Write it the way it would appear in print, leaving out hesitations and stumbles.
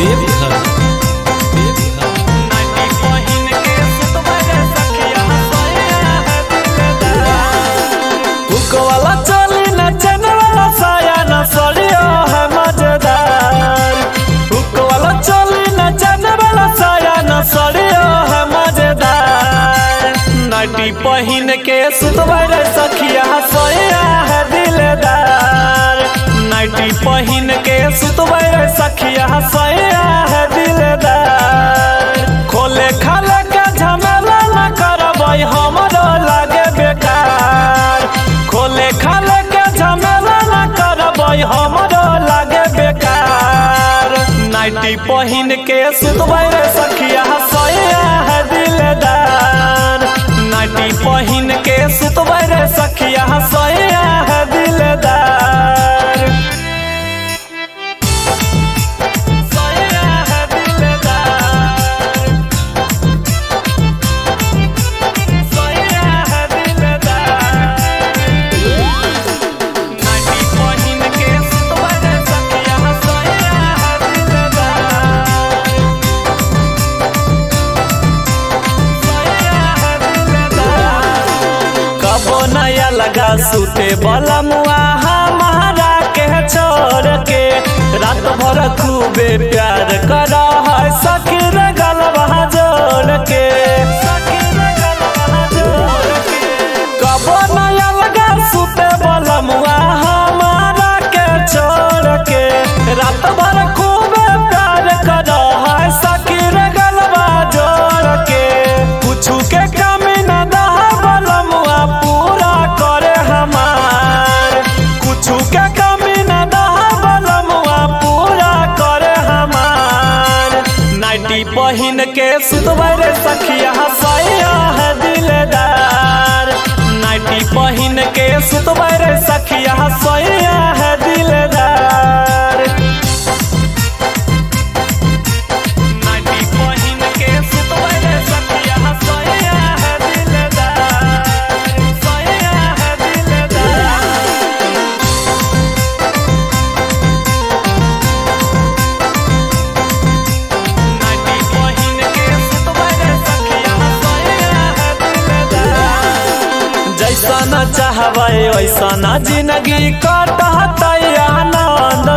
देवघर नाटी पहिन के सुतबे सखिया सोया है दिलदार। हुक वाला चली नचन वाला साया न सड़ियो है मजेदार। हुक वाला चली नचन वाला साया न सड़ियो है मजेदार। नाटी पहिन के सुतबे सखिया सोया है दिलदार। नाटी पहिन के सुतबे सखिया सोया है दिलदार। खोले खाले के झमेला न करबै हमरो लागे बेकार। खोले खाले के झमेला न करबै हमरो लागे बेकार। नाइटी पहिन के सुतबे सखिया सोया है दिलदार। नाइटी पहिन के सुतबे सखिया सोया है दिलदार। सोया है दिलदार। सोया है दिलदार। नाइटी पहिन के सुतबे सखिया सोया है दिलदार। सोया है दिलदार। कबो नया लगा सूते वाला मुआ हमारा के छोड़ के। रात भर खूबे प्यार करा है सखी रे गलवा जोड़ के। कबो नया लगा सूते वाला मुआ हमारा के छोड़ के। रात भर खूबे प्यार करा है सखी रे गलवा जोड़ के। कुछ के कमी न दहा वाला मुआ पूरा करे हमार। कुछ के कमी न दहा वाला मुआ पूरा करे हमार। नाइटी पहिन के सुतबे सखिया सोया है दिलदार। नाइटी पहिन के सुतबे सखिया सोया है दिलदार। नाइटी पहिन के सुतबे सखिया सोया है दिलदार। सोया है दिलदार। नाटी पहिन के सुतबे सखिया सोया है दिलदार। जैसा न चाहबै वैसा न जिंदगी कटतै आनंद